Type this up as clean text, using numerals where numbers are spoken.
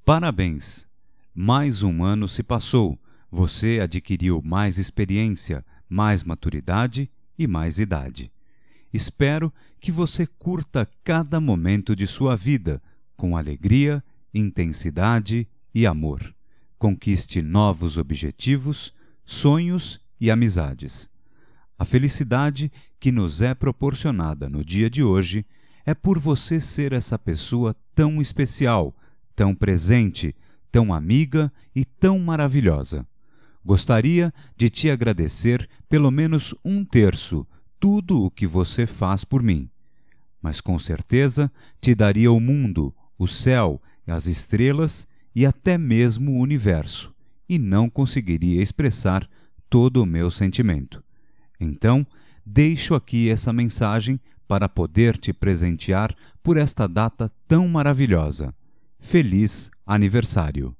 Parabéns! Mais um ano se passou. Você adquiriu mais experiência, mais maturidade e mais idade. Espero que você curta cada momento de sua vida com alegria, intensidade e amor. Conquiste novos objetivos, sonhos e amizades. A felicidade que nos é proporcionada no dia de hoje é por você ser essa pessoa tão especial, tão presente, tão amiga e tão maravilhosa. Gostaria de te agradecer pelo menos 1/3 tudo o que você faz por mim. Mas com certeza te daria o mundo, o céu, as estrelas e até mesmo o universo, e não conseguiria expressar todo o meu sentimento. Então, deixo aqui essa mensagem para poder te presentear por esta data tão maravilhosa. Feliz aniversário!